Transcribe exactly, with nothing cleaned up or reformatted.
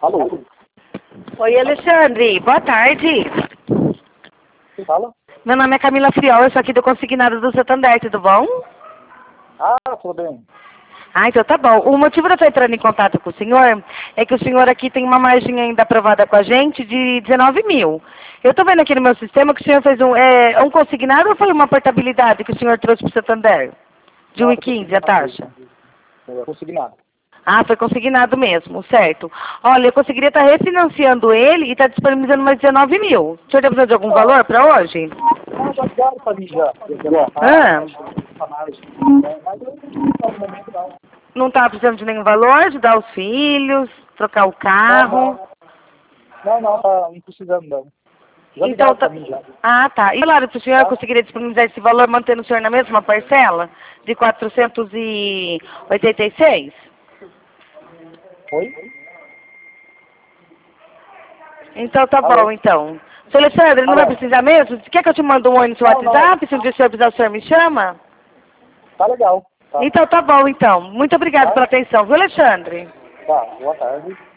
Alô? Oi, Alexandre. Boa tarde. Quem fala? Meu nome é Camila Friol, eu sou aqui do Consignado do Santander, tudo bom? Ah, tudo bem. Ah, então tá bom. O motivo de eu estar entrando em contato com o senhor é que o senhor aqui tem uma margem ainda aprovada com a gente de dezenove mil. Eu tô vendo aqui no meu sistema que o senhor fez um, é, um consignado ou foi uma portabilidade que o senhor trouxe para o Santander? De um e quinze a taxa. É consignado. Ah, foi consignado mesmo, certo. Olha, eu conseguiria estar refinanciando ele e estar disponibilizando mais dezenove mil. O senhor está precisando de algum valor para hoje? Ah, já ligaram pra mim já. Já Ah, a margem. É, mas eu não no momento não. não estava precisando de nenhum valor? Ajudar os filhos, trocar o carro? Não, não, tá não precisando não. Já Então, ligaram tá... pra mim já. Ah, tá. E claro, o senhor conseguiria disponibilizar esse valor mantendo o senhor na mesma parcela de quatrocentos e oitenta e seis? Oi? Então tá Alô? bom, então. Seu Alexandre, não vai Alô? precisar mesmo? Quer que eu te mande um oi no seu Não, não. WhatsApp? Se um dia o senhor precisar, o senhor me chama? Tá legal. Tá. Então tá bom, então. Muito obrigada Tá? pela atenção, viu, Alexandre? Tá. Boa tarde.